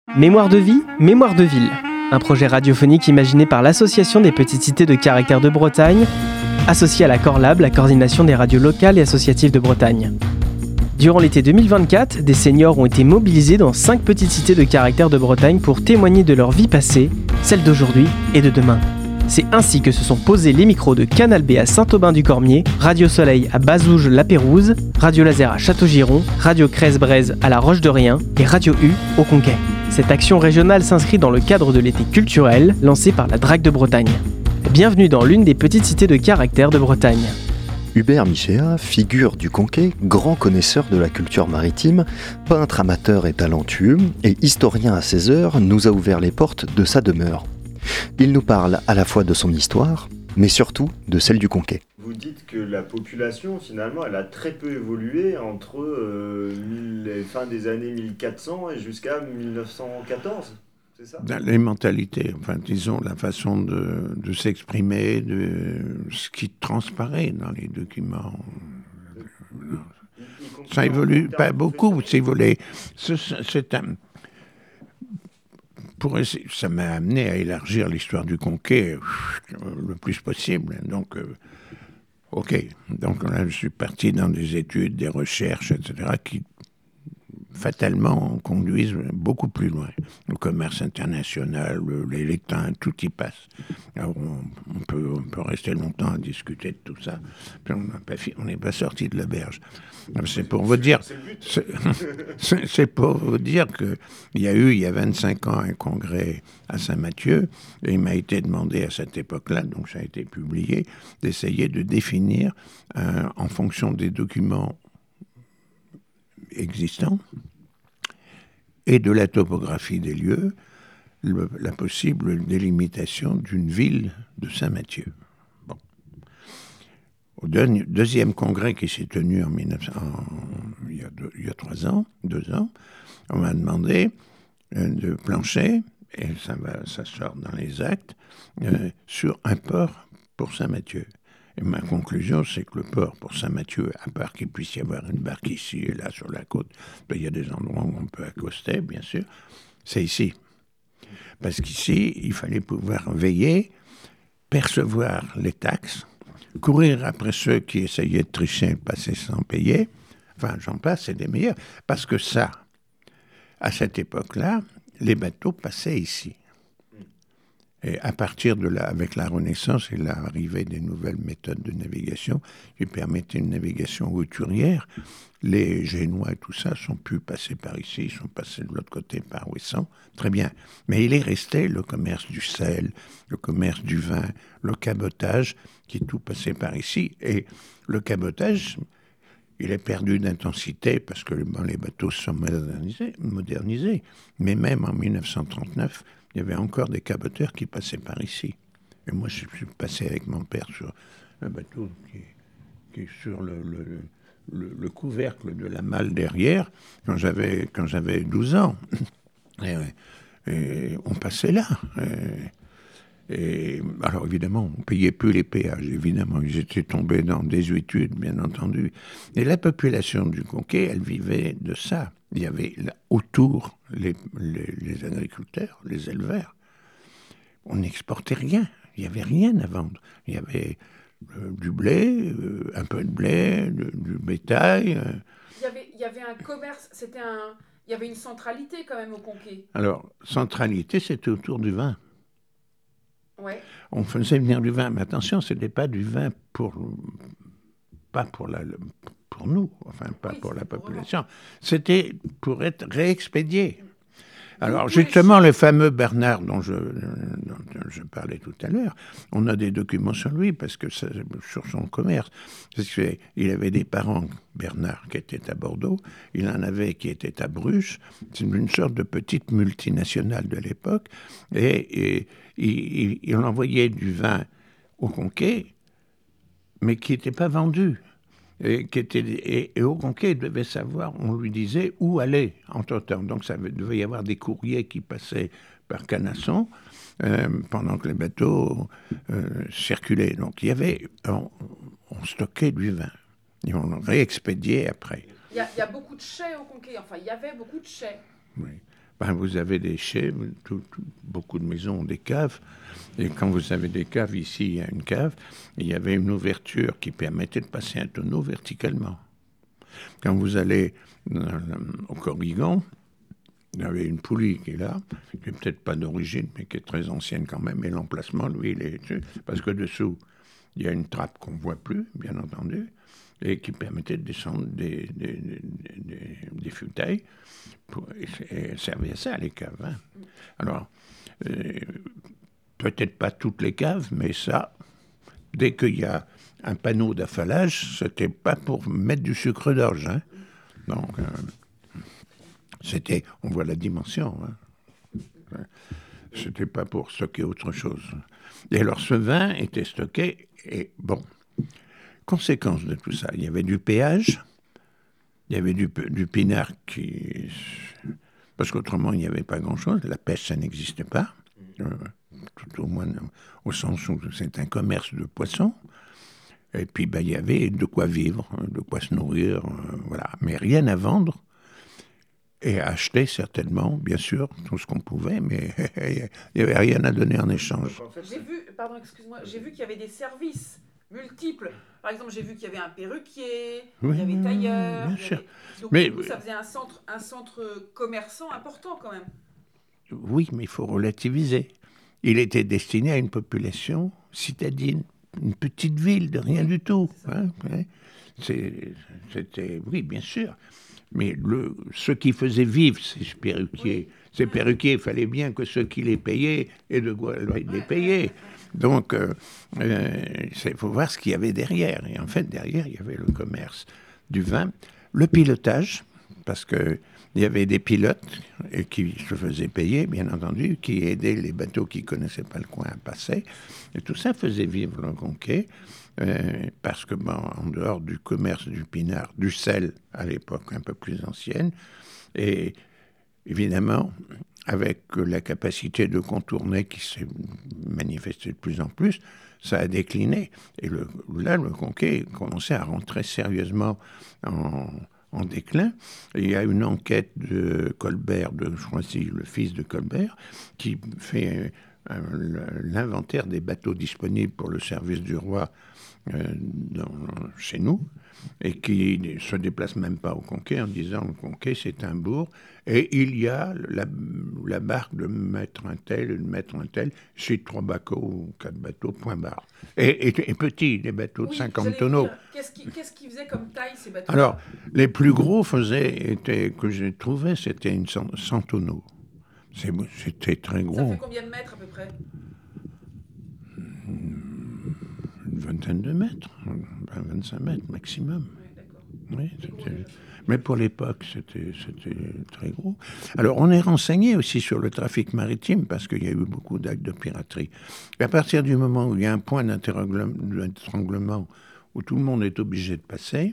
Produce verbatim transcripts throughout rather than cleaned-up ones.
Mémoire de vie, mémoire de ville. Un projet radiophonique imaginé par l'Association des petites cités de caractère de Bretagne, associé à la Corlab, la coordination des radios locales et associatives de Bretagne. Durant l'été deux mille vingt-quatre, des seniors ont été mobilisés dans cinq petites cités de caractère de Bretagne pour témoigner de leur vie passée, celle d'aujourd'hui et de demain. C'est ainsi que se sont posés les micros de Canal B à Saint-Aubin-du-Cormier, Radio Soleil à Bazouges-la-Pérouse, Radio Laser à Château-Giron, Radio Crèze-Braise à La Roche-de-Rien et Radio U au Conquet. Cette action régionale s'inscrit dans le cadre de l'été culturel lancé par la Drague de Bretagne. Bienvenue dans l'une des petites cités de caractère de Bretagne. Hubert Michéa, figure du Conquet, grand connaisseur de la culture maritime, peintre amateur et talentueux, et historien à ses heures, nous a ouvert les portes de sa demeure. Il nous parle à la fois de son histoire, mais surtout de celle du Conquet. Vous dites que la population, finalement, elle a très peu évolué entre euh, mille, fin des années mille quatre cents et jusqu'à mille neuf cent quatorze, c'est ça ? Les mentalités, enfin, disons, la façon de, de s'exprimer, de ce qui transparaît dans les documents. Ça évolue pas beaucoup, si vous voulez. C'est un... Pour essayer, ça m'a amené à élargir l'histoire du Conquet le plus possible. Donc, euh, ok. Donc là, je suis parti dans des études, des recherches, et cetera, qui fatalement conduisent beaucoup plus loin. Le commerce international, les lectins, tout y passe. Alors, on, on, peut, on peut rester longtemps à discuter de tout ça. Puis on n'est pas, pas sorti de l'auberge. C'est pour vous dire, c'est, c'est pour vous dire que il y a eu il y a vingt-cinq ans un congrès à Saint-Mathieu et il m'a été demandé à cette époque-là, donc ça a été publié, d'essayer de définir euh, en fonction des documents existants et de la topographie des lieux, le, la possible délimitation d'une ville de Saint-Mathieu. Bon. Au deux, deuxième congrès qui s'est tenu en mille neuf cents, en, il, y a deux, il y a trois ans, deux ans, on m'a demandé euh, de plancher, et ça, va, ça sort dans les actes, euh, sur un port pour Saint-Mathieu. Et ma conclusion, c'est que le port pour Saint-Mathieu, à part qu'il puisse y avoir une barque ici et là sur la côte, ben, il y a des endroits où on peut accoster, bien sûr, c'est ici. Parce qu'ici, il fallait pouvoir veiller, percevoir les taxes, courir après ceux qui essayaient de tricher et passer sans payer. Enfin, j'en passe, c'est des meilleurs. Parce que ça, à cette époque-là, les bateaux passaient ici. Et à partir de là, avec la Renaissance et l'arrivée des nouvelles méthodes de navigation qui permettaient une navigation hauturière, les Génois et tout ça sont pu passer par ici, ils sont passés de l'autre côté par Ouessant, très bien. Mais il est resté le commerce du sel, le commerce du vin, le cabotage, qui est tout passé par ici. Et le cabotage, il est perdu d'intensité parce que bon, les bateaux sont modernisés, modernisés. Mais même en mille neuf cent trente-neuf, il y avait encore des caboteurs qui passaient par ici. Et moi, je suis passé avec mon père sur un bateau qui, qui est sur le, le, le, le couvercle de la malle derrière, quand j'avais, quand j'avais douze ans. Et, et on passait là. Et, et, alors, évidemment, on ne payait plus les péages. Évidemment, ils étaient tombés dans désuétude, bien entendu. Et la population du Conquet, elle vivait de ça. Il y avait là, autour les, les, les agriculteurs, les éleveurs. On n'exportait rien. Il n'y avait rien à vendre. Il y avait euh, du blé, euh, un peu de blé, de, du bétail. Euh. Il, y avait, il y avait un commerce, c'était un, il y avait une centralité quand même au Conquet. Alors, centralité, c'était autour du vin. Ouais. On faisait venir du vin, mais attention, ce n'était pas du vin pour, pas pour la... pour nous, enfin pas oui, pour la population, vraiment. C'était pour être réexpédié. Alors justement, le fameux Bernard dont je, dont je parlais tout à l'heure, on a des documents sur lui, parce que ça, sur son commerce, parce qu'il avait des parents, Bernard, qui étaient à Bordeaux, il en avait qui étaient à Bruges, c'est une sorte de petite multinationale de l'époque, et, et il, il envoyait du vin au Conquet, mais qui n'était pas vendu. Et, qui était, et, et au Conquet, il devait savoir, on lui disait où aller entre-temps. Donc ça devait y avoir des courriers qui passaient par Canasson euh, pendant que les bateaux euh, circulaient. Donc il y avait, on, on stockait du vin et on le réexpédiait après. Il y, a, il y a beaucoup de chais au Conquet, enfin il y avait beaucoup de chais. Oui. Ben, vous avez des chais, tout, tout, beaucoup de maisons ont des caves. Et quand vous avez des caves, ici, il y a une cave, il y avait une ouverture qui permettait de passer un tonneau verticalement. Quand vous allez euh, au Corrigan, il y avait une poulie qui est là, qui n'est peut-être pas d'origine, mais qui est très ancienne quand même. Et l'emplacement, lui, il est... Parce que dessous, il y a une trappe qu'on ne voit plus, bien entendu, et qui permettait de descendre des, des, des, des, des futailles. Pour, et, et servait à ça, les caves. Hein. Alors, euh, peut-être pas toutes les caves, mais ça, dès qu'il y a un panneau d'affalage, c'était pas pour mettre du sucre d'orge. Hein. Donc, euh, c'était, on voit la dimension. Hein. C'était pas pour stocker autre chose. Et alors, ce vin était stocké, et bon, conséquence de tout ça, il y avait du péage, il y avait du, du pinard qui... Parce qu'autrement, il n'y avait pas grand-chose. La pêche, ça n'existait pas. Euh, tout au moins au sens où c'est un commerce de poissons. Et puis, ben, il y avait de quoi vivre, de quoi se nourrir, euh, voilà. Mais rien à vendre. Et à acheter, certainement, bien sûr, tout ce qu'on pouvait, mais il n'y avait rien à donner en échange. J'ai vu, pardon, excuse-moi, j'ai vu qu'il y avait des services multiples. Par exemple, j'ai vu qu'il y avait un perruquier, oui, il y avait tailleur. Bien sûr. Avait... Donc, mais, du coup, ça faisait un centre, un centre commerçant important, quand même. Oui, mais il faut relativiser. Il était destiné à une population citadine, une petite ville de rien du tout. Hein, hein. C'est, c'était, oui, bien sûr. Mais le, ceux qui faisaient vivre ces perruquiers, oui. ces perruquiers, il fallait bien que ceux qui les payaient aient de quoi les payer. Donc, il euh, euh, faut voir ce qu'il y avait derrière. Et en fait, derrière, il y avait le commerce du vin, le pilotage, parce qu'il y avait des pilotes et qui se faisaient payer, bien entendu, qui aidaient les bateaux qui ne connaissaient pas le coin à passer. Et tout ça faisait vivre le Conquet. Euh, parce que, bon, en dehors du commerce du pinard, du sel, à l'époque un peu plus ancienne, et évidemment, avec la capacité de contourner qui s'est manifestée de plus en plus, ça a décliné. Et le, là, le Conquet commençait à rentrer sérieusement en, en déclin. Et il y a une enquête de Colbert, de Choisy, le fils de Colbert, qui fait euh, l'inventaire des bateaux disponibles pour le service du roi Euh, dans, chez nous, et qui ne se déplace même pas au Conquet en disant le Conquet c'est un bourg et il y a la, la barque de maître un tel, de maître un tel, c'est trois bateaux ou quatre bateaux, point barre. Et, et, et petits, des bateaux oui, de cinquante tonneaux. Qu'est-ce qu'ils qu'est-ce qui faisaient comme taille ces bateaux? Alors, les plus gros faisaient, étaient, que j'ai trouvé, c'était une cent, cent tonneaux. C'est, c'était très gros. Ça fait combien de mètres à peu près? Une vingtaine de mètres, vingt-cinq mètres maximum. Oui, c'était... Mais pour l'époque, c'était, c'était très gros. Alors, on est renseigné aussi sur le trafic maritime parce qu'il y a eu beaucoup d'actes de piraterie. Et à partir du moment où il y a un point d'étranglement où tout le monde est obligé de passer,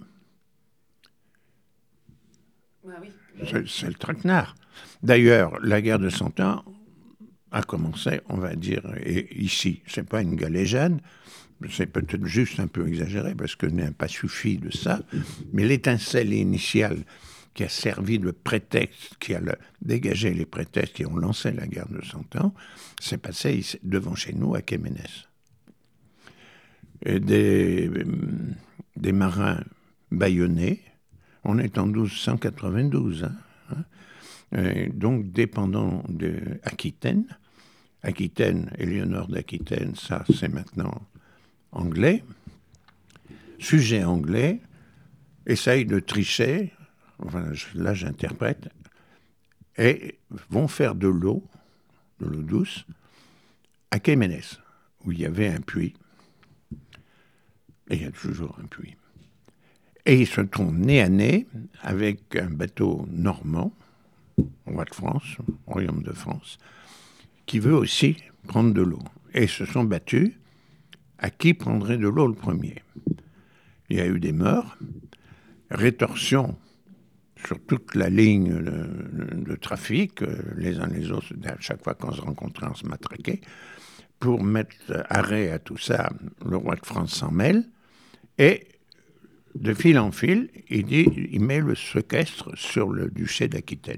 ah oui. c'est, c'est le traquenard. D'ailleurs, la guerre de Cent Ans a commencé, on va dire, et ici, c'est pas une galéjade, c'est peut-être juste un peu exagéré parce que n'a pas suffi de ça, mais l'étincelle initiale qui a servi de prétexte, qui a le, dégagé les prétextes qui ont lancé la guerre de Cent Ans, s'est passé ici, devant chez nous à Quéménès. Et des, des marins bâillonnés, on est en douze cent quatre-vingt-douze, hein, hein, et donc dépendant d'Aquitaine. Aquitaine, Éléonore d'Aquitaine, ça c'est maintenant anglais, sujet anglais, essayent de tricher, enfin, là j'interprète, et vont faire de l'eau, de l'eau douce, à Quéménès, où il y avait un puits, et il y a toujours un puits. Et ils se trouvent nez à nez avec un bateau normand, roi de France, royaume de France, qui veut aussi prendre de l'eau. Et ils se sont battus à qui prendrait de l'eau le premier. Il y a eu des morts, rétorsion sur toute la ligne de, de, de trafic, les uns les autres, à chaque fois qu'on se rencontrait, on se matraquait. Pour mettre arrêt à tout ça, le roi de France s'en mêle, et de fil en fil, il dit, il met le séquestre sur le duché d'Aquitaine.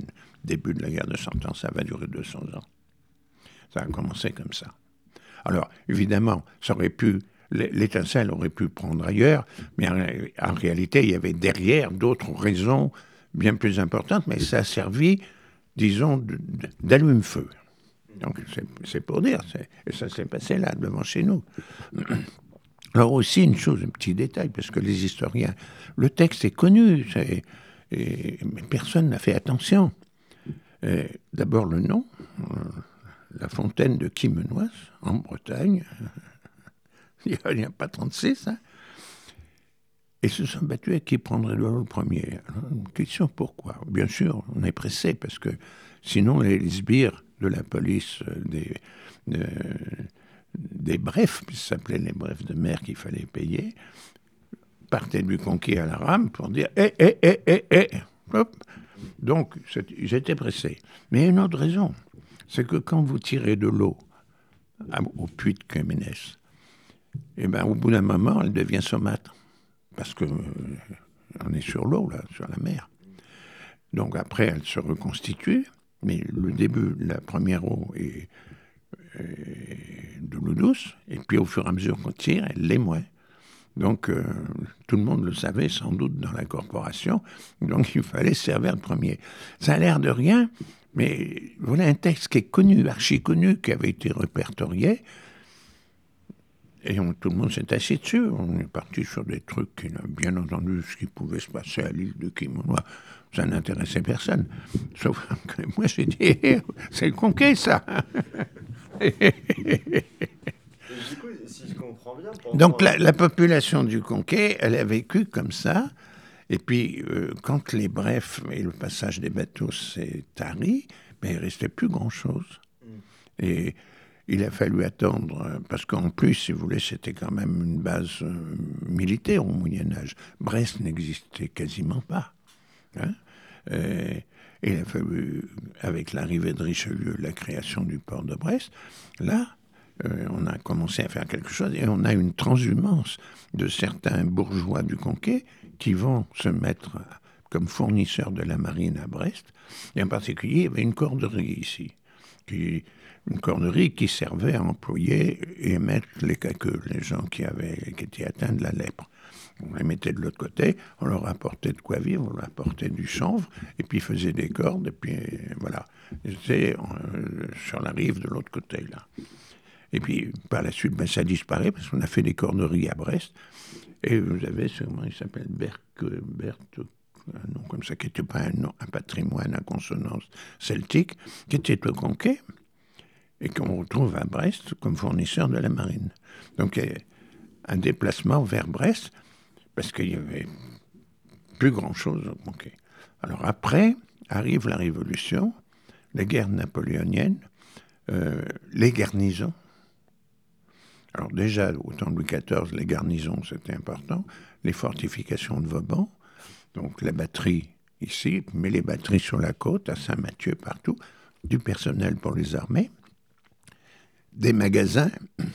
début de la guerre de Cent Ans, ça va durer deux cents ans. Ça a commencé comme ça. Alors, évidemment, ça aurait pu, l'étincelle aurait pu prendre ailleurs, mais en, en réalité, il y avait derrière d'autres raisons bien plus importantes, mais ça a servi, disons, d'allume-feu. Donc, c'est, c'est pour dire, c'est, et ça s'est passé là, devant chez nous. Alors aussi, une chose, un petit détail, parce que les historiens, le texte est connu, c'est, et, mais personne n'a fait attention. Et, d'abord, le nom, euh, la fontaine de Quimenoise, en Bretagne, il n'y a, a pas trente-six, hein. Et se sont battus à qui prendrait de l'eau le premier. Alors, une question, pourquoi ? Bien sûr, on est pressé, parce que sinon, les sbires de la police des, de, des brefs, puis ça s'appelait les brefs de mer qu'il fallait payer, partaient du Conquet à la rame pour dire « Eh, eh, eh, eh, eh !» Hop. Donc, ils étaient pressés. Mais il y a une autre raison, c'est que quand vous tirez de l'eau au puits de Quéménès, eh ben, au bout d'un moment, elle devient saumâtre. Parce qu'on euh, est sur l'eau, là, sur la mer. Donc après, elle se reconstitue, mais le début, la première eau est, est de l'eau douce, et puis au fur et à mesure qu'on tire, elle l'est moins. Donc euh, tout le monde le savait sans doute dans la corporation, donc il fallait se servir de premier. Ça a l'air de rien, mais voilà un texte qui est connu, archi connu, qui avait été répertorié. Et on, tout le monde s'est assis dessus. On est parti sur des trucs qui, bien entendu, ce qui pouvait se passer à l'île de Quimenois, ça n'intéressait personne. Sauf que moi, j'ai dit, eh, c'est le Conquet, ça. Et du coup, si je comprends bien... Pendant... Donc, la, la population du Conquet, elle a vécu comme ça. Et puis, euh, quand les brefs et le passage des bateaux s'est tari, ben, il ne restait plus grand-chose. Mm. Et... il a fallu attendre, parce qu'en plus, si vous voulez, c'était quand même une base euh, militaire au Moyen-Âge. Brest n'existait quasiment pas. Hein, et il a fallu, avec l'arrivée de Richelieu, la création du port de Brest, là, euh, on a commencé à faire quelque chose et on a une transhumance de certains bourgeois du Conquet qui vont se mettre comme fournisseurs de la marine à Brest. Et en particulier, il y avait une corderie ici, qui... une corderie qui servait à employer et mettre les caqueux, les gens qui, avaient, qui étaient atteints de la lèpre. On les mettait de l'autre côté, on leur apportait de quoi vivre, on leur apportait du chanvre, et puis ils faisaient des cordes, et puis voilà. Ils étaient euh, sur la rive de l'autre côté, là. Et puis, par la suite, ben, ça disparaît, parce qu'on a fait des corderies à Brest, et vous avez, comment il s'appelle, Berthe, Berthe, un nom comme ça, qui n'était pas un, nom, un patrimoine à consonance celtique, qui était au Conquet, et qu'on retrouve à Brest comme fournisseur de la marine. Donc, un déplacement vers Brest, parce qu'il n'y avait plus grand-chose au Conquet. Alors après, arrive la Révolution, la guerre napoléonienne, euh, les garnisons. Alors déjà, au temps de Louis quatorze, les garnisons, c'était important. Les fortifications de Vauban, donc la batterie ici, mais les batteries sur la côte, à Saint-Mathieu, partout, du personnel pour les armées, des magasins,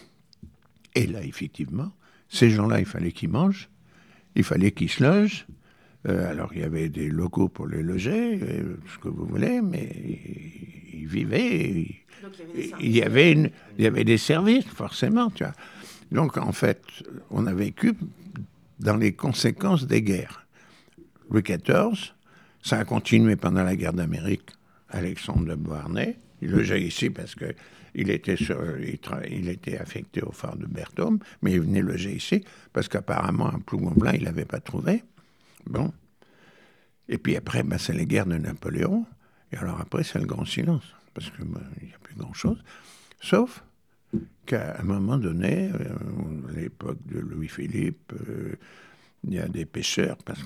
et là, effectivement, ces gens-là, il fallait qu'ils mangent, il fallait qu'ils se logent. Euh, alors, il y avait des locaux pour les loger, euh, ce que vous voulez, mais ils vivaient. Donc, il y avait, une, il y avait des services, forcément, tu vois. Donc, en fait, on a vécu dans les conséquences des guerres. Louis quatorze, ça a continué pendant la guerre d'Amérique. Alexandre de Beauharnais, il logeait ici parce que il était, sur, il, tra- il était affecté au phare de Berthaume, mais il venait loger ici parce qu'apparemment un Plougonblin, il n'avait pas trouvé. Bon. Et puis après, ben, c'est les guerres de Napoléon. Et alors après, c'est le grand silence. Parce qu'il ben, n'y a plus grand-chose. Sauf qu'à un moment donné, euh, à l'époque de Louis-Philippe, euh, il y a des pêcheurs, parce que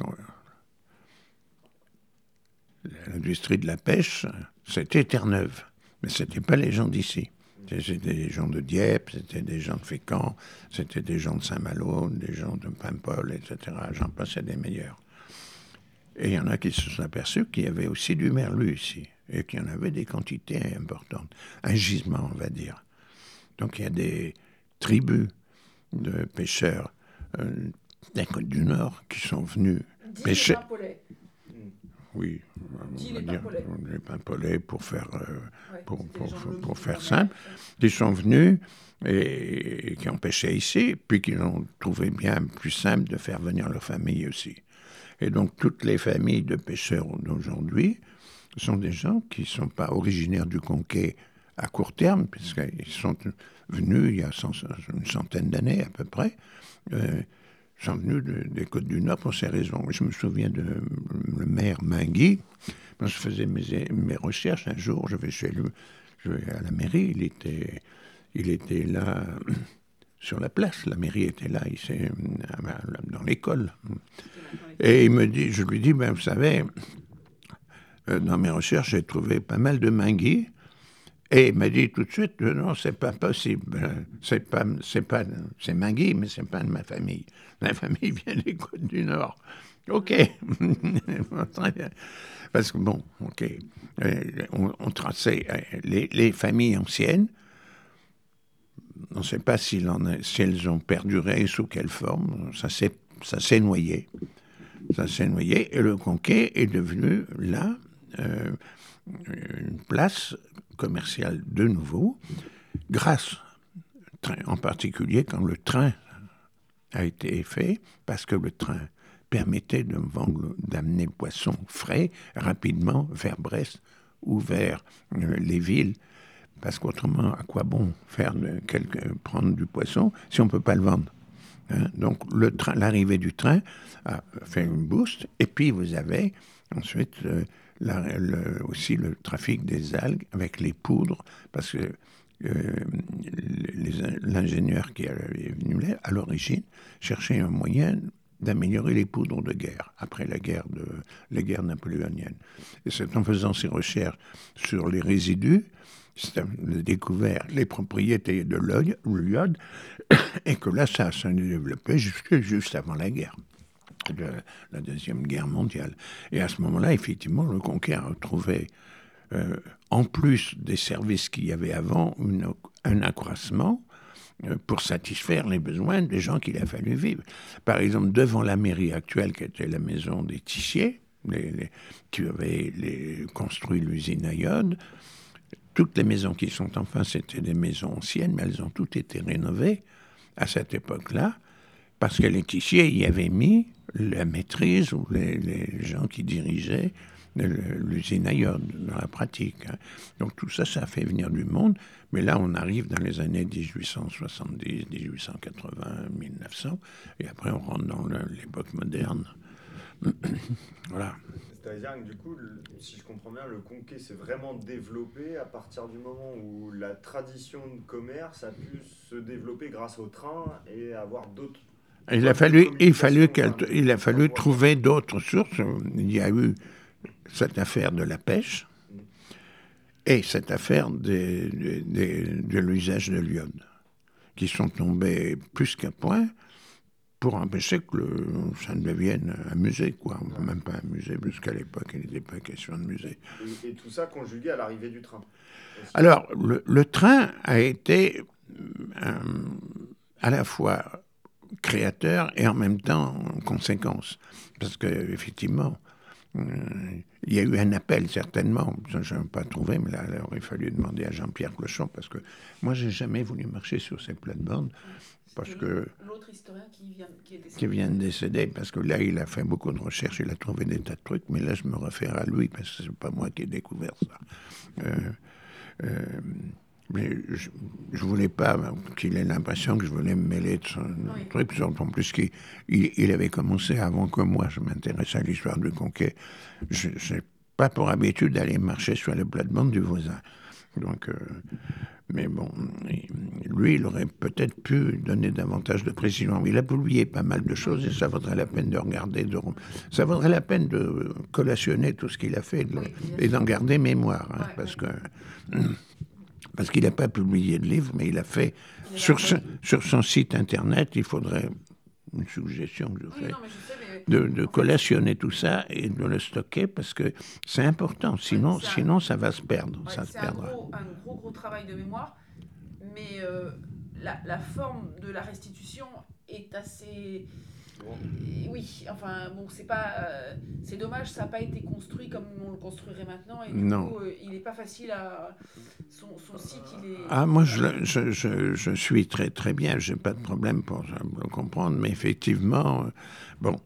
l'industrie de la pêche, c'était Terre-Neuve. Mais ce n'étaient pas les gens d'ici. C'était des gens de Dieppe, c'était des gens de Fécamp, c'était des gens de Saint-Malo, des gens de Paimpol, et cetera. J'en passais des meilleurs. Et il y en a qui se sont aperçus qu'il y avait aussi du merlu ici, et qu'il y en avait des quantités importantes. Un gisement, on va dire. Donc il y a des tribus de pêcheurs euh, des côtes du Nord qui sont venus pêcher. oui. Dit On va les dire, Pimpolais. les Pimpolais, pour faire, euh, Ouais, pour, c'était pour, les gens de pour, l'eau pour qui faire nous simple, permettaient. qui sont venus et, et qui ont pêché ici, puis qui ont trouvé bien plus simple de faire venir leur famille aussi. Et donc, toutes les familles de pêcheurs d'aujourd'hui sont des gens qui ne sont pas originaires du Conquet à court terme, puisqu'ils sont venus il y a cent, une centaine d'années à peu près, euh, sont venus de, des Côtes du Nord pour ces raisons. Je me souviens de le maire Mingui. Quand je faisais mes, mes recherches, un jour, je vais chez lui, je vais à la mairie, il était, il était là sur la place, la mairie était là, il s'est, dans l'école. Et il me dit, je lui dis, ben, vous savez, euh, dans mes recherches, j'ai trouvé pas mal de Mingui. Et il m'a dit tout de suite, non, c'est pas possible. C'est pas, c'est pas, c'est Mingui, mais c'est pas de ma famille. Ma famille vient des Côtes du Nord. Ok. Très bien. Parce que bon, ok. On, on traçait les, les familles anciennes. On ne sait pas si, a, si elles ont perduré et sous quelle forme. Ça s'est, ça s'est noyé. Ça s'est noyé. Et le Conquet est devenu là euh, une place commerciale de nouveau, grâce, en particulier quand le train a été fait, parce que le train permettait de vendre, d'amener le poisson frais rapidement vers Brest ou vers euh, les villes, parce qu'autrement, à quoi bon faire de quelque, prendre du poisson si on ne peut pas le vendre, hein? Donc le train, l'arrivée du train a fait une boost, et puis vous avez ensuite euh, La, le, aussi le trafic des algues avec les poudres, parce que euh, les, l'ingénieur qui est venu là, à l'origine, cherchait un moyen d'améliorer les poudres de guerre, après la guerre, de, la guerre napoléonienne. Et c'est en faisant ses recherches sur les résidus, c'est découvert les propriétés de l'iode, et que là, ça s'est développé juste, juste avant la guerre. De la Deuxième Guerre mondiale. Et à ce moment-là, effectivement, le Conquet a retrouvé, euh, en plus des services qu'il y avait avant, une, un accroissement euh, pour satisfaire les besoins des gens qu'il a fallu vivre. Par exemple, devant la mairie actuelle, qui était la maison des Tissiers, les, les, qui avait les, construit l'usine à iode, toutes les maisons qui sont en face, c'était des maisons anciennes, mais elles ont toutes été rénovées à cette époque-là, parce que les Tissiers y avaient mis la maîtrise ou les, les gens qui dirigeaient l'usine à iode dans la pratique. Hein. Donc tout ça, ça a fait venir du monde. Mais là, on arrive dans les années dix-huit cent soixante-dix, dix-huit cent quatre-vingts, mille neuf cents, et après on rentre dans le, l'époque moderne. Voilà. C'est-à-dire que du coup, le, si je comprends bien, le Conquet s'est vraiment développé à partir du moment où la tradition de commerce a pu se développer grâce au train et avoir d'autres. Il a fallu, il fallu, il a fallu trouver d'autres sources. Il y a eu cette affaire de la pêche et cette affaire des, des, des, de l'usage de l'iode, qui sont tombés plus qu'à point pour empêcher que le, ça ne devienne un musée, quoi. On ne peut même pas un musée, puisqu'à l'époque, il n'était pas question de musée. Et, et tout ça conjugué à l'arrivée du train. Alors, le, le train a été euh, à la fois créateur et en même temps en conséquence. Parce qu'effectivement, euh, il y a eu un appel, certainement. Je n'ai pas trouvé, mais là, il aurait fallu demander à Jean-Pierre Clochon, parce que moi, je n'ai jamais voulu marcher sur ces plates-bandes. Parce que l'autre historien qui vient, qui est décédé. Qui vient de décéder, parce que là, il a fait beaucoup de recherches, il a trouvé des tas de trucs, mais là, je me réfère à lui, parce que c'est pas moi qui ai découvert ça. Euh, euh, mais je ne voulais pas qu'il ait l'impression que je voulais me mêler de son oui. truc, en plus qu'il il, il avait commencé avant que moi, je m'intéressais à l'histoire du Conquet. Je n'ai pas pour habitude d'aller marcher sur les plates-bandes du voisin. Donc... Euh, Mais bon, lui, il aurait peut-être pu donner davantage de précision. Il a publié pas mal de choses et ça vaudrait la peine de regarder. De... Ça vaudrait la peine de collationner tout ce qu'il a fait de... et d'en garder mémoire. Hein, parce que parce qu'il n'a pas publié de livre, mais il a fait... Il sur, ce, sur son site internet, il faudrait, une suggestion que je fais, oui, non, mais je sais, mais... de, de collationner tout ça et de le stocker, parce que c'est important, sinon, ouais, sinon un... ça va se perdre. Ouais, ça c'est se perdra. Un gros, un gros, gros travail de mémoire, mais euh, la, la forme de la restitution est assez... Et oui, enfin bon, c'est pas, euh, c'est dommage, ça n'a pas été construit comme on le construirait maintenant. Et du Non. coup, euh, il n'est pas facile à. Son, son site, il est. Ah, moi, je, le- je, je, je suis très, très bien, je n'ai pas de problème pour le comprendre, mais effectivement, euh, bon,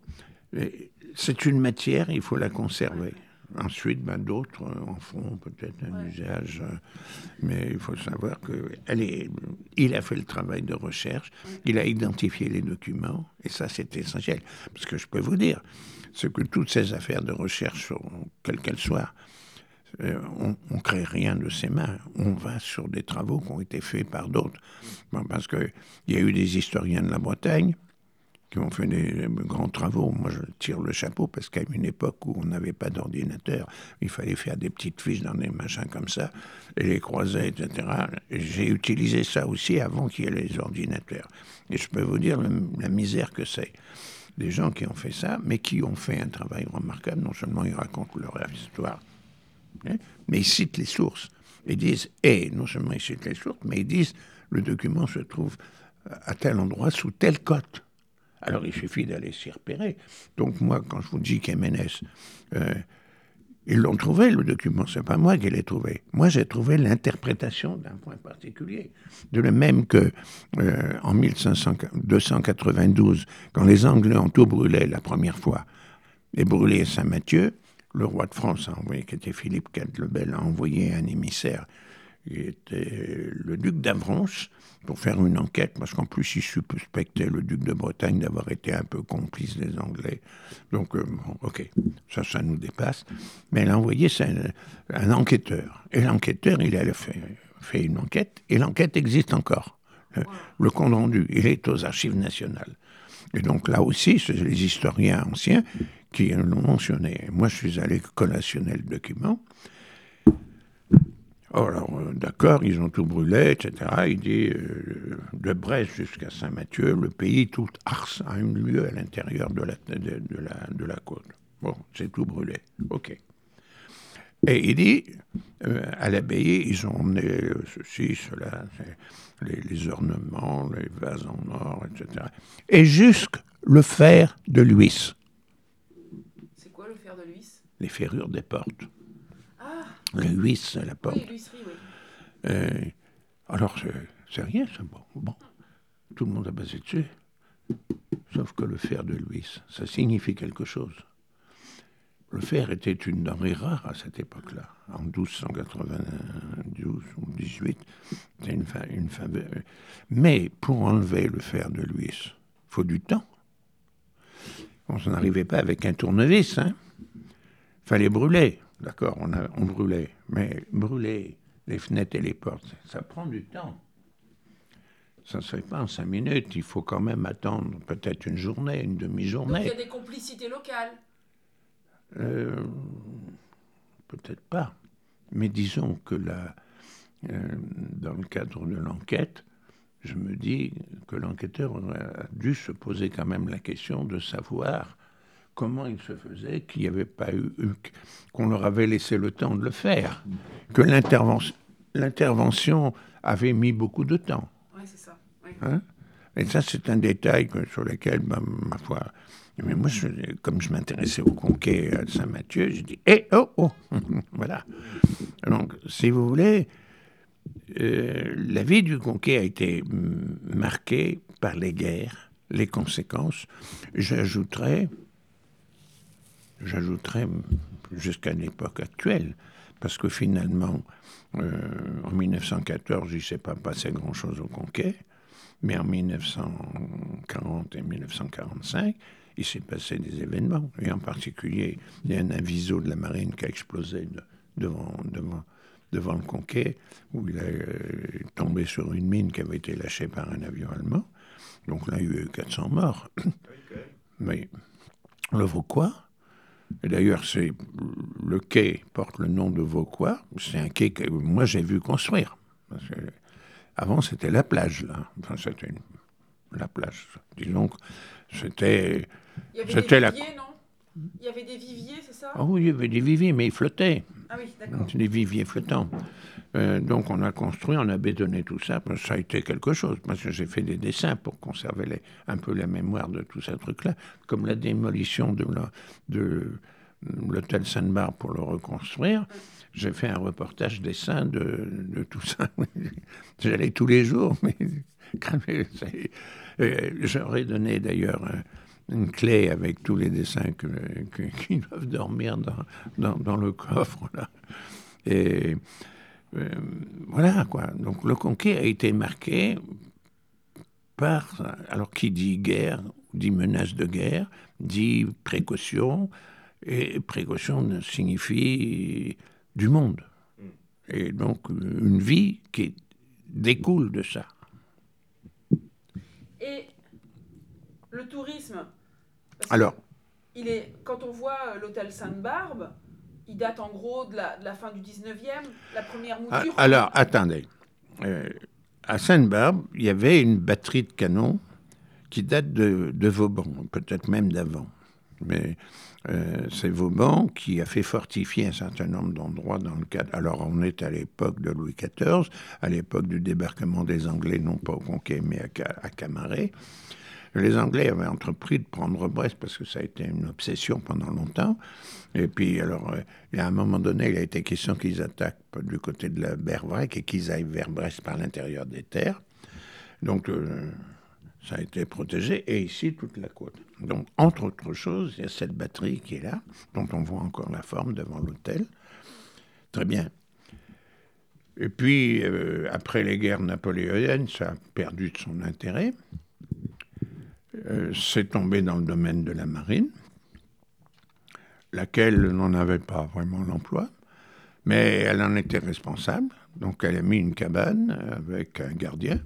et c'est une matière, il faut la conserver. Ensuite, ben, d'autres euh, en feront peut-être un Ouais. usage, euh, mais il faut savoir que elle est, il a fait le travail de recherche, il a identifié les documents, et ça, c'est essentiel. Parce que je peux vous dire, c'est que toutes ces affaires de recherche, sont- quelles qu'elles soient, euh, on ne crée rien de ses mains. On va sur des travaux qui ont été faits par d'autres. Bon, parce qu'il y a eu des historiens de la Bretagne qui ont fait des grands travaux. Moi, je tire le chapeau parce qu'à une époque où on n'avait pas d'ordinateur, il fallait faire des petites fiches dans des machins comme ça, et les croiser, et cetera. Et j'ai utilisé ça aussi avant qu'il y ait les ordinateurs. Et je peux vous dire le, la misère que c'est. Des gens qui ont fait ça, mais qui ont fait un travail remarquable. Non seulement ils racontent leur histoire, hein, mais ils citent les sources. Ils disent, et non seulement ils citent les sources, mais ils disent, le document se trouve à tel endroit, sous telle cote. Alors il suffit d'aller s'y repérer. Donc moi, quand je vous dis qu'Héménès, euh, ils l'ont trouvé, le document, c'est pas moi qui l'ai trouvé. Moi, j'ai trouvé l'interprétation d'un point particulier. De le même que euh, en mille deux cent quatre-vingt-douze, quand les Anglais ont tout brûlé la première fois, et brûlé Saint-Matthieu, le roi de France a envoyé, qui était Philippe quatre le Bel, a envoyé un émissaire, qui était le duc d'Avranches, pour faire une enquête, parce qu'en plus, il suspectait le duc de Bretagne d'avoir été un peu complice des Anglais. Donc, euh, bon, ok, ça, ça nous dépasse. Mais elle a envoyé ça, un, un enquêteur. Et l'enquêteur, il a fait, fait une enquête, et l'enquête existe encore. Le, le compte rendu, il est aux archives nationales. Et donc là aussi, c'est les historiens anciens qui l'ont mentionné. Moi, je suis allé collationner le document. Oh, alors, euh, d'accord, ils ont tout brûlé, et cetera. Il dit, euh, de Brest jusqu'à Saint-Matthieu, le pays tout ars a eu lieu à l'intérieur de la, de, de la, de la côte. Bon, c'est tout brûlé. OK. Et il dit, euh, à l'abbaye, ils ont emmené euh, ceci, cela, les, les ornements, les vases en or, et cetera. Et jusque le fer de l'huisse. C'est quoi le fer de l'huisse? Les ferrures des portes. Ah, Le huisse, c'est la porte. oui, l'huisserie, oui. Euh, alors, c'est, c'est rien, ça. Bon, bon, tout le monde a passé dessus. Sauf que le fer de l'huisse, ça signifie quelque chose. Le fer était une denrée rare à cette époque-là. En douze cent quatre-vingt-douze ou dix-huit, c'était une, fa- une faveur. Mais pour enlever le fer de l'huisse, il faut du temps. On n'en arrivait pas avec un tournevis, hein. Fallait brûler. D'accord, on, a, on brûlait. Mais brûler les fenêtres et les portes, ça prend du temps. Ça ne se fait pas en cinq minutes. Il faut quand même attendre peut-être une journée, une Donc il demi-journée. y a des complicités locales. Euh, peut-être pas. Mais disons que là, euh, dans le cadre de l'enquête, je me dis que l'enquêteur a dû se poser quand même la question de savoir comment il se faisait qu'il n'y avait pas eu, qu'on leur avait laissé le temps de le faire, que l'intervention, l'intervention avait mis beaucoup de temps. Oui, c'est ça. Ouais. Hein? Et ça, c'est un détail que, sur lequel, ben, ma foi, mais moi, je, comme je m'intéressais au conquet de Saint-Matthieu, j'ai dit, hé, oh, oh, voilà. Donc, si vous voulez, euh, la vie du conquet a été marquée par les guerres, les conséquences. J'ajouterais, j'ajouterais jusqu'à l'époque actuelle, parce que finalement, euh, en mille neuf cent quatorze, il ne s'est pas passé grand-chose au conquet, mais en mille neuf cent quarante et mille neuf cent quarante-cinq, il s'est passé des événements, et en particulier, il y a un aviso de la marine qui a explosé de, devant, devant, devant le conquet, où il est euh, tombé sur une mine qui avait été lâchée par un avion allemand. Donc là, il y a eu quatre cents morts. Mais le Vauquois, et d'ailleurs, c'est, le quai porte le nom de Vauquois, c'est un quai que moi j'ai vu construire. Parce que avant, c'était la plage, là. Enfin, c'était une, la plage. Disons que c'était... Il y avait c'était des la... viviers, non? Il y avait des viviers, c'est ça? Ah oui, il y avait des viviers, mais ils flottaient. Ah oui, d'accord. Des viviers flottants. Euh, donc on a construit, on a bétonné tout ça. Ça a été quelque chose, parce que j'ai fait des dessins pour conserver les, un peu la mémoire de tous ces trucs-là, comme la démolition de, la, de l'hôtel Sainte-Barbe pour le reconstruire. J'ai fait un reportage dessin de, de tout ça. J'allais tous les jours, mais j'aurais donné d'ailleurs une clé avec tous les dessins que, que, qui doivent dormir dans, dans, dans le coffre, là. Et euh, voilà, quoi. Donc le Conquet a été marqué par, alors qui dit guerre, dit menace de guerre, dit précaution, et précaution signifie du monde. Et donc une vie qui découle de ça. Et le tourisme, alors, il est, quand on voit l'hôtel Sainte-Barbe, il date en gros de la, de la fin du dix-neuvième, la première mouture. Alors, attendez. Euh, à Sainte-Barbe, il y avait une batterie de canons qui date de, de Vauban, peut-être même d'avant. Mais euh, c'est Vauban qui a fait fortifier un certain nombre d'endroits dans le cadre. Alors, on est à l'époque de Louis quatorze, à l'époque du débarquement des Anglais, non pas au Conquet, mais à, à Camaret. Les Anglais avaient entrepris de prendre Brest parce que ça a été une obsession pendant longtemps. Et puis, alors, euh, à un moment donné, il a été question qu'ils attaquent du côté de la Berbrec et qu'ils aillent vers Brest par l'intérieur des terres. Donc, euh, ça a été protégé. Et ici, toute la côte. Donc, entre autres choses, il y a cette batterie qui est là, dont on voit encore la forme devant l'hôtel. Très bien. Et puis, euh, après les guerres napoléoniennes, ça a perdu de son intérêt. Euh, c'est tombé dans le domaine de la marine, laquelle n'en avait pas vraiment l'emploi, mais elle en était responsable. Donc elle a mis une cabane avec un gardien.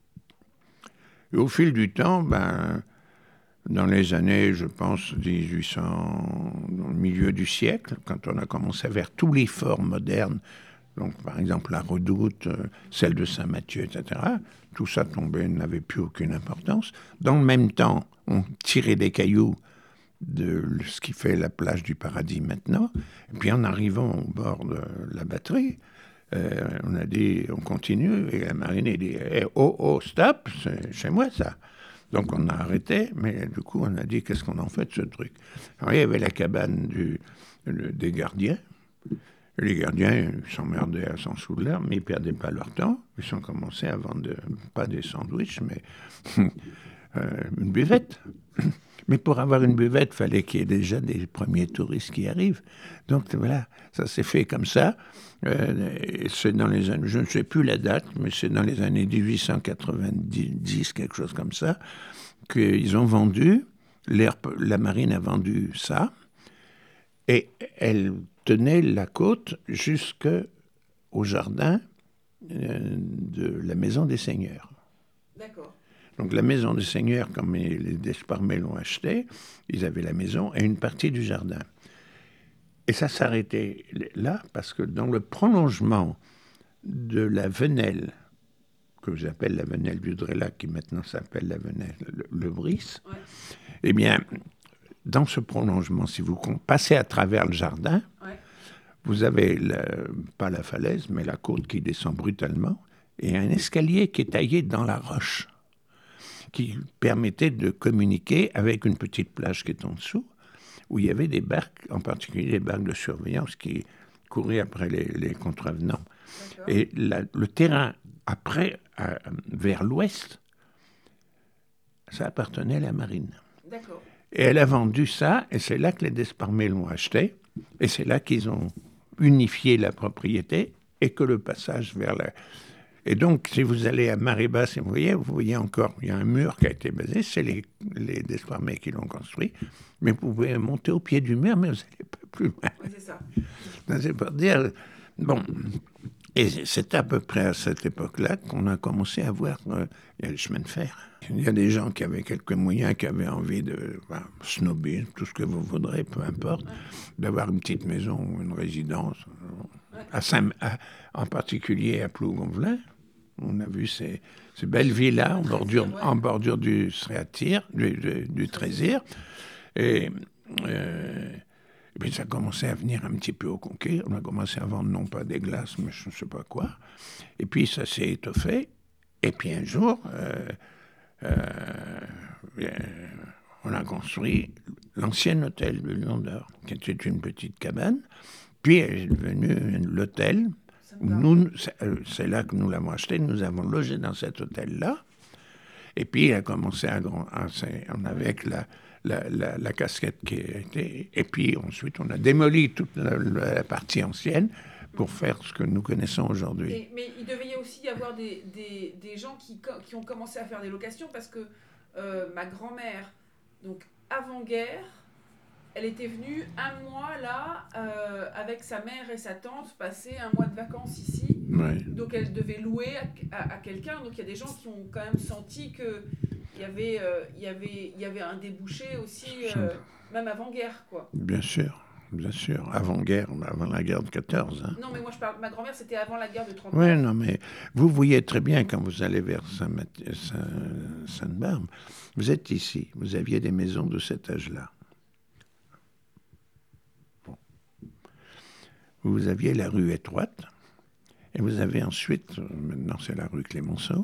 Et au fil du temps, ben, dans les années, je pense, dix-huit cents, dans le milieu du siècle, quand on a commencé à vers tous les forts modernes, donc par exemple la Redoute, celle de Saint-Mathieu, et cetera, tout ça tombait, n'avait plus aucune importance. Dans le même temps, on tirait des cailloux de ce qui fait la plage du Paradis maintenant. Et puis en arrivant au bord de la batterie, euh, on a dit, on continue, et la marine a dit, hey, oh, oh, stop, c'est chez moi ça. Donc on a arrêté, mais du coup on a dit, qu'est-ce qu'on en fait de ce truc? Alors il y avait la cabane du, le, des gardiens. Les gardiens, ils s'emmerdaient à s'en soulever, mais ils ne perdaient pas leur temps. Ils ont commencé à vendre, de, pas des sandwichs, mais euh, une buvette. Mais pour avoir une buvette, il fallait qu'il y ait déjà des premiers touristes qui arrivent. Donc voilà, ça s'est fait comme ça. Euh, c'est dans les années, je ne sais plus la date, mais c'est dans les années dix-huit cent quatre-vingt-dix, quelque chose comme ça, qu'ils ont vendu, la marine a vendu ça, et elle tenait la côte jusqu'au jardin euh, de la maison des seigneurs. D'accord. Donc la maison des seigneurs, comme les Desparmés l'ont acheté, ils avaient la maison et une partie du jardin. Et ça s'arrêtait là parce que dans le prolongement de la Venelle, que j'appelle la Venelle du Drélac, qui maintenant s'appelle la Venelle Le, le Brice, ouais. Eh bien, dans ce prolongement, si vous passez à travers le jardin, ouais. Vous avez, la, pas la falaise, mais la côte qui descend brutalement, et un escalier qui est taillé dans la roche, qui permettait de communiquer avec une petite plage qui est en dessous, où il y avait des barques, en particulier des barques de surveillance qui couraient après les, les contrevenants. D'accord. Et la, le terrain, après, à, vers l'ouest, ça appartenait à la marine. D'accord. Et elle a vendu ça, et c'est là que les Desparmés l'ont acheté, et c'est là qu'ils ont unifié la propriété, et que le passage vers la... Et donc, si vous allez à marée basse, et vous voyez, vous voyez encore, il y a un mur qui a été basé, c'est les, les Desparmés qui l'ont construit, mais vous pouvez monter au pied du mur, mais vous n'allez pas plus loin. Oui, c'est ça. C'est pour dire... Bon, et c'est à peu près à cette époque-là qu'on a commencé à voir... Euh, il y a les chemins de fer. Il y a des gens qui avaient quelques moyens, qui avaient envie de ben, snobber, tout ce que vous voudrez, peu importe, ouais. D'avoir une petite maison ou une résidence. Ouais. À Saint, à, en particulier à Plougonvelin, on a vu ces, ces belles villas en bordure, ouais. en bordure du Sréatir, du, du, du Trézir. Et, euh, Et puis ça commençait à venir un petit peu au Conquet. On a commencé à vendre non pas des glaces, mais je ne sais pas quoi. Et puis ça s'est étoffé. Et puis un jour, euh, euh, on a construit l'ancien hôtel de Lion d'Or, qui était une petite cabane. Puis est devenu l'hôtel. Nous, c'est, c'est là que nous l'avons acheté. Nous avons logé dans cet hôtel-là. Et puis il a commencé à... à on avait avec la... La, la, la casquette qui était... Et puis ensuite, on a démoli toute la, la partie ancienne pour faire ce que nous connaissons aujourd'hui. Et, mais il devait aussi y avoir des, des, des gens qui, qui ont commencé à faire des locations parce que euh, ma grand-mère, donc avant-guerre, elle était venue un mois là euh, avec sa mère et sa tante passer un mois de vacances ici. Ouais. Donc elle devait louer à, à, à quelqu'un. Donc il y a des gens qui ont quand même senti que il y avait, euh, il y avait, il y avait un débouché aussi, euh, même avant-guerre, quoi. Bien sûr, bien sûr. Avant-guerre, avant la guerre de quatorze. Hein. Non, mais moi je parle. Ma grand-mère, c'était avant la guerre de trente. Oui, non, mais vous voyez très bien quand vous allez vers Sainte-Barbe, vous êtes ici. Vous aviez des maisons de cet âge-là. Vous aviez la rue étroite, et vous avez ensuite, maintenant c'est la rue Clémenceau,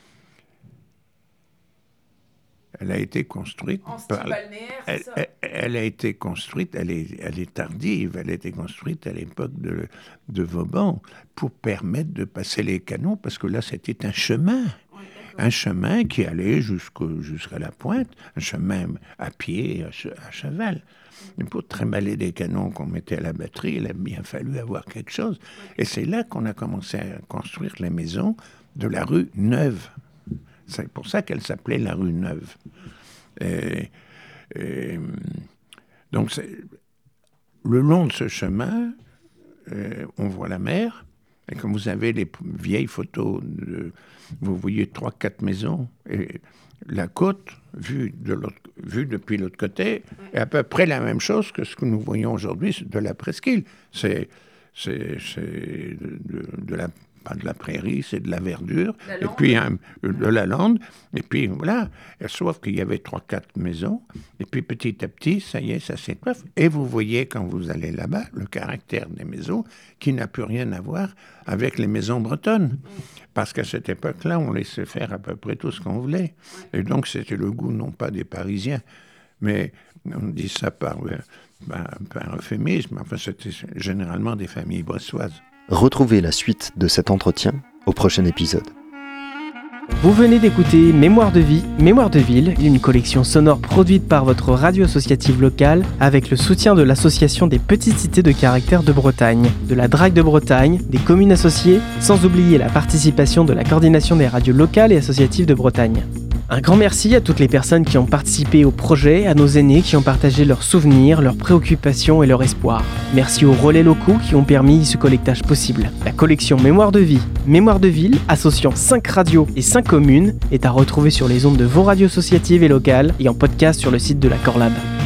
elle a été construite en style par... balnéaire, elle, c'est ça? Elle, elle a été construite, elle est, elle est tardive, elle a été construite à l'époque de, de Vauban pour permettre de passer les canaux, parce que là c'était un chemin. Oui, un chemin qui allait jusqu'au, jusqu'à la pointe, un chemin à pied, à, à cheval. Et pour trimballer des canons qu'on mettait à la batterie, il a bien fallu avoir quelque chose. Et c'est là qu'on a commencé à construire les maisons de la rue Neuve. C'est pour ça qu'elle s'appelait la rue Neuve. Et, et, donc, c'est, le long de ce chemin, euh, on voit la mer. Et comme vous avez les vieilles photos, de, vous voyez trois, quatre maisons. Et la côte, vue, de l'autre, vue depuis l'autre côté, est à peu près la même chose que ce que nous voyons aujourd'hui de la presqu'île. C'est, c'est, c'est de, de, de la... pas de la prairie, c'est de la verdure, la et puis un, de la lande, et puis voilà, sauf qu'il y avait trois, quatre maisons, et puis petit à petit, ça y est, ça s'étoffe, et vous voyez quand vous allez là-bas, le caractère des maisons, qui n'a plus rien à voir avec les maisons bretonnes, parce qu'à cette époque-là, on laissait faire à peu près tout ce qu'on voulait, et donc c'était le goût non pas des Parisiens, mais on dit ça par, par, par euphémisme, enfin c'était généralement des familles bressoises. Retrouvez la suite de cet entretien au prochain épisode. Vous venez d'écouter Mémoire de vie, Mémoire de ville, une collection sonore produite par votre radio associative locale avec le soutien de l'Association des petites cités de caractère de Bretagne, de la Drague de Bretagne, des communes associées, sans oublier la participation de la coordination des radios locales et associatives de Bretagne. Un grand merci à toutes les personnes qui ont participé au projet, à nos aînés qui ont partagé leurs souvenirs, leurs préoccupations et leurs espoirs. Merci aux relais locaux qui ont permis ce collectage possible. La collection Mémoire de vie, Mémoire de ville, associant cinq radios et cinq communes, est à retrouver sur les ondes de vos radios associatives et locales et en podcast sur le site de la Corlab.